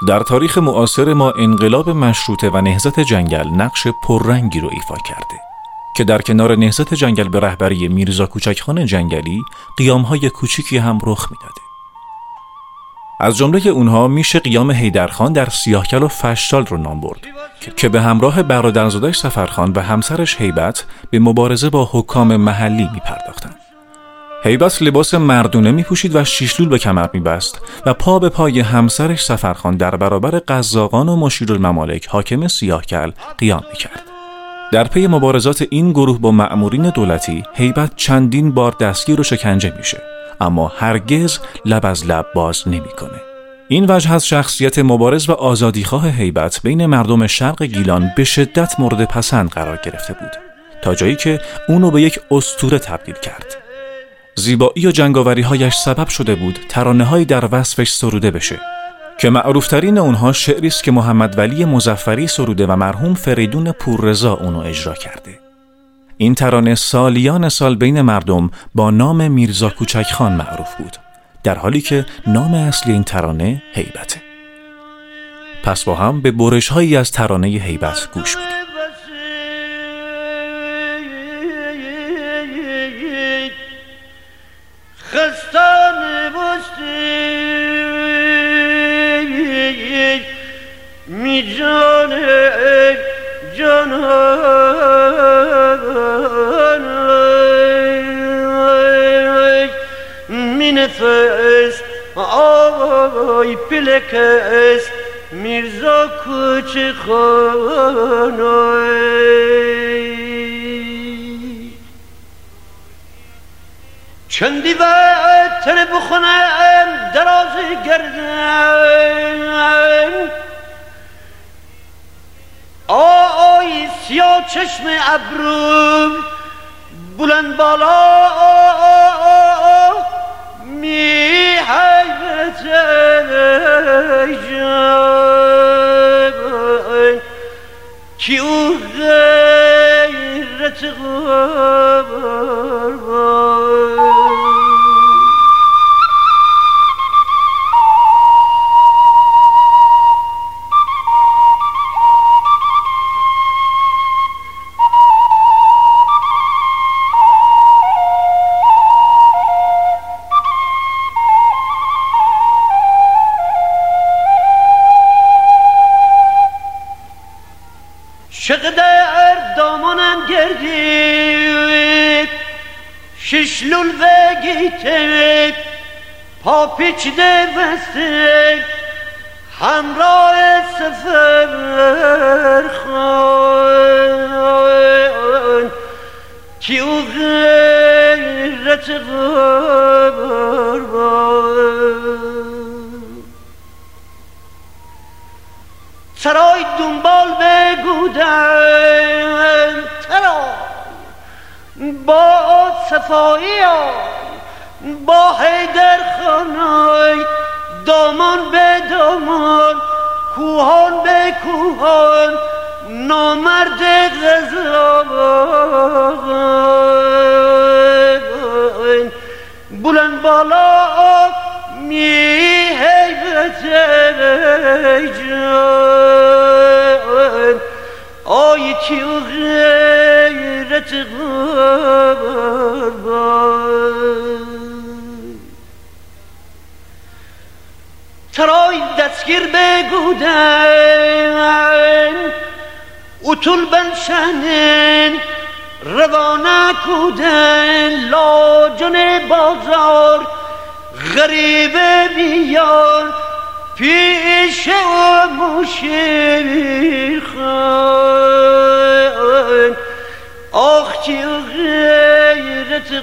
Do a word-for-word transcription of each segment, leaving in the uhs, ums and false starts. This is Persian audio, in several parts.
در تاریخ معاصر ما انقلاب مشروطه و نهضت جنگل نقش پررنگی رو ایفا کرده که در کنار نهضت جنگل به رهبری میرزا کوچکخان جنگلی قیام‌های کوچیکی هم رخ میداده. از جمله اونها میشه قیام حیدرخان در سیاهکل و فشتال رو نام برد که به همراه برادرزادش سفرخان و همسرش هیبت به مبارزه با حکام محلی میپرداختند. هیبت لباس مردونه میپوشید و شیشلول به کمر میبست و پا به پای همسرش سفرخان در برابر قزاقان و مشیرالممالک حاکم سیاهکل قیام میکرد. در پی مبارزات این گروه با مأمورین دولتی، هیبت چندین بار دستگیر و شکنجه میشه، اما هرگز لب از لب باز نمیکنه. این وجه از شخصیت مبارز و آزادیخواه هیبت بین مردم شرق گیلان به شدت مورد پسند قرار گرفته بود، تا جایی که اونو به یک اسطوره تبدیل کرد. زیبایی و جنگاوری‌هایش سبب شده بود ترانه‌هایی در وصفش سروده بشه که معروفترین اونها شعری است که محمد ولی مظفری سروده و مرحوم فریدون پوررضا اونو اجرا کرده. این ترانه سالیان سال بین مردم با نام میرزا کوچکخان معروف بود، در حالی که نام اصلی این ترانه هیبته. پس با هم به برش‌هایی از ترانه هیبت گوش بدیم. خستان بستی می جان جانان می نفس آی پلکس میرزا کوچکخان چندی وقتر بخونم درازی گردم آی سیاه چشم ابرو بلند بالا می حیبت جان کی او غیرت قربان چقدر دامانم گردید ششلول و گیته پا پیچیده وسته همراه سفر خان کی او غیرت قربان سرای دنبال بگودن ترا با صفایی با حیدر خانای دامان به دامان کوهان به کوهان نامرد غزال بلند بالا می حیبت جان آی کی و غیرت قربان ترای دستگیر بگودن اتول بنشنن روانه کودن لاجن بازار غریب بیان پیش و مشیر خان آخ چی غیرت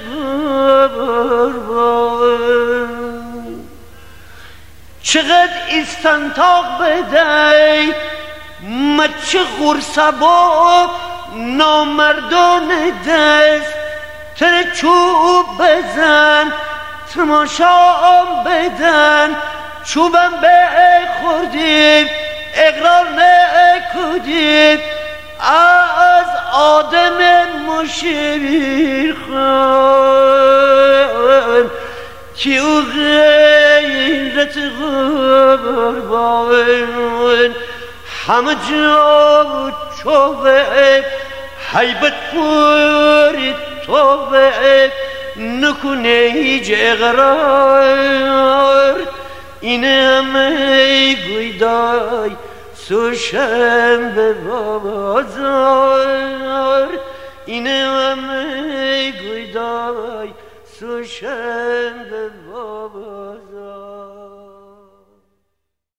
قربان چقدر استنتاق بدهی مچه غرصبا نامردان دست تر چوب بزن تماشام بدن چوبم به خوردیم اقرار نکودیم از آدم مشیر خان کی او غیرت قربان همه جا چوبه حیبت پوری توبه نکنه هیچ اقرار اینه همه گویدای سوشن به بازار اینه همه گویدای سوشن به